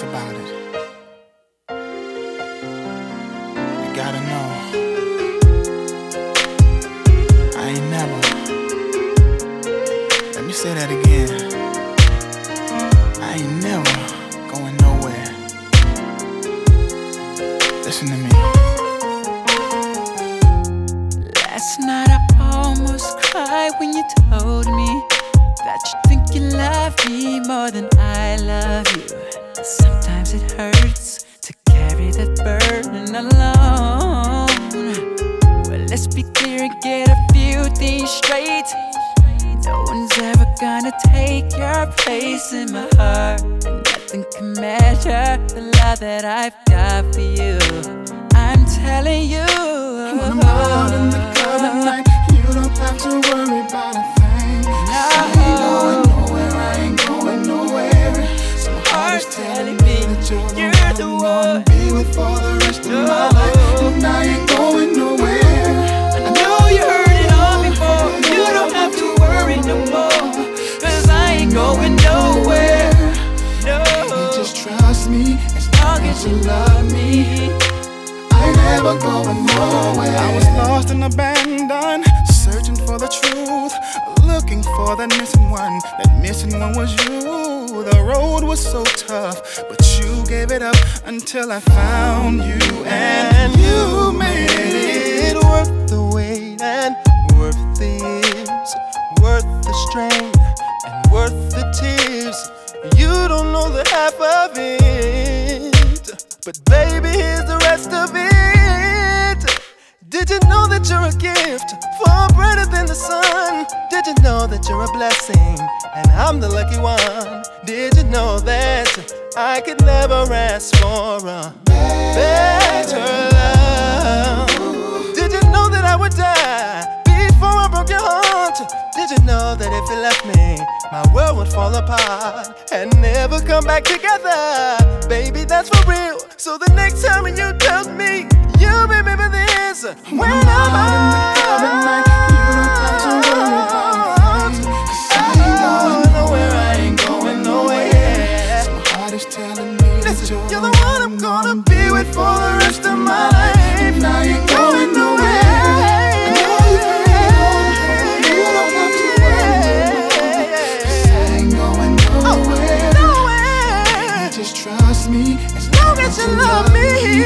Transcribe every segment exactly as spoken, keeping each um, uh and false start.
this about it. You gotta know, I ain't never, let me say that again, I ain't never going nowhere. Listen to me. Last night I almost cried when you told me that you think you love me more than I love you. Sometimes it hurts to carry that burden alone. Well, let's be clear and get a few things straight. No one's ever gonna take your place in my heart, and nothing can measure the love that I've got for you. I'm telling you, when I'm out in the club at night, you don't have to worry about a thing. no. I ain't going nowhere, I ain't going nowhere. So my heart is telling me that you're the you're one the I'm one. gonna be with for the rest of my life. And I ain't going nowhere. I know you heard it all before. You don't have to worry no more, 'cause I ain't going nowhere. No, You just trust me as long as you love me. I ain't never going nowhere. I was lost and abandoned, searching for the truth, looking for that missing one. That missing one was you. The road was so tough, but you gave it up until I found you, and you made it worth the wait and worth the years, worth the strain and worth the tears. You don't know the half of it, but baby, here's the rest of it. Did you know that you're a gift, far brighter than the sun? Did you know that you're a blessing, and I'm the lucky one? Did you know that I could never ask for a better love? Did you know that I would die before I broke your heart? Did you know that if you left me, my world would fall apart and never come back together? Baby, that's for real. So the next time you tell me, you remember this. When I'm out in the club at night, you don't have to worry about a thing. 'Cause I ain't going nowhere, I ain't going nowhere. So my heart is telling me that you're, you're the one I'm gonna be with for the rest of my life. And I ain't going nowhere. I know you've heard it all before. You don't have to worry, 'cause I ain't going nowhere. Nowhere. Just trust me as Long as you love me.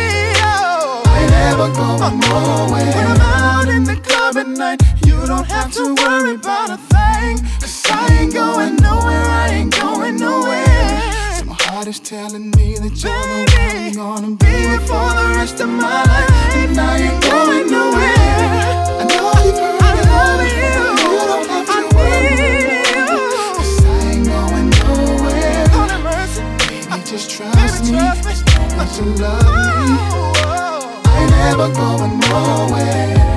I ain't never going nowhere. When I'm out in the club at night, you don't have to worry about a thing. 'Cause I ain't going nowhere, I ain't going nowhere. So my heart is telling me that you're the one I'm gonna be with for the rest of my life. And I ain't going nowhere. I know you've heard it all before. You don't have to worry, 'cause I ain't going nowhere. Baby, just trust me as long as you love me. I ain't never going nowhere.